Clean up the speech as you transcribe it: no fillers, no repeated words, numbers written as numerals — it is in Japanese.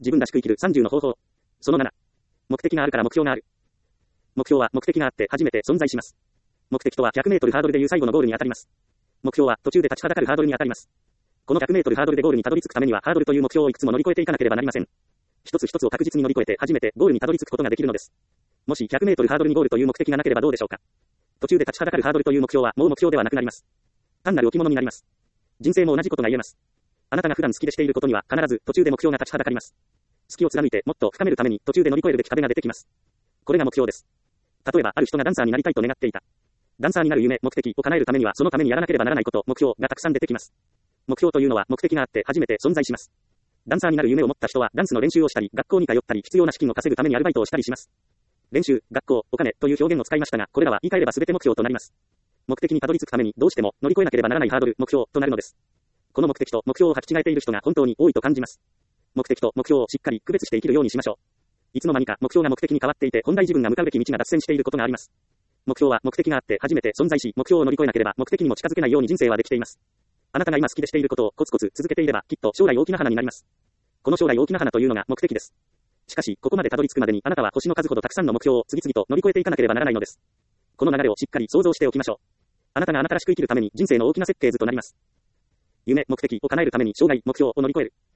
自分らしく生きる30の方法。その7。目的があるから目標がある。目標は目的があって初めて存在します。目的とは100メートルハードルでいう最後のゴールに当たります。目標は途中で立ちはだかるハードルに当たります。この100メートルハードルでゴールにたどり着くためにはハードルという目標をいくつも乗り越えていかなければなりません。一つ一つを確実に乗り越えて初めてゴールにたどり着くことができるのです。もし100メートルハードルにゴールという目的がなければどうでしょうか。途中で立ちはだかるハードルという目標はもう目標ではなくなります。単なる置物になります。人生も同じことが言えます。あなたが普段好きでしていることには必ず途中で目標が立ちはだかります。好きを貫いてもっと深めるために途中で乗り越えるべき壁が出てきます。これが目標です。例えばある人がダンサーになりたいと願っていた。ダンサーになる夢、目的を叶えるためにはそのためにやらなければならないこと、目標がたくさん出てきます。目標というのは目的があって初めて存在します。ダンサーになる夢を持った人はダンスの練習をしたり、学校に通ったり、必要な資金を稼ぐためにアルバイトをしたりします。練習、学校、お金という表現を使いましたが、これらは言い換えれば全て目標となります。目的にたどり着くためにどうしても乗り越えなければならないハードル、目標となるのです。この目的と目標を履き違えている人が本当に多いと感じます。目的と目標をしっかり区別して生きるようにしましょう。いつの間にか目標が目的に変わっていて、本来自分が向かうべき道が脱線していることがあります。目標は目的があって初めて存在し、目標を乗り越えなければ目的にも近づけないように人生はできています。あなたが今好きでしていることをコツコツ続けていれば、きっと将来大きな花になります。この将来大きな花というのが目的です。しかし、ここまでたどり着くまでにあなたは星の数ほどたくさんの目標を次々と乗り越えていかなければならないのです。この流れをしっかり想像しておきましょう。あなたがあなたらしく生きるために人生の大きな設計図となります。夢、目的を叶えるために生涯目標を乗り越える。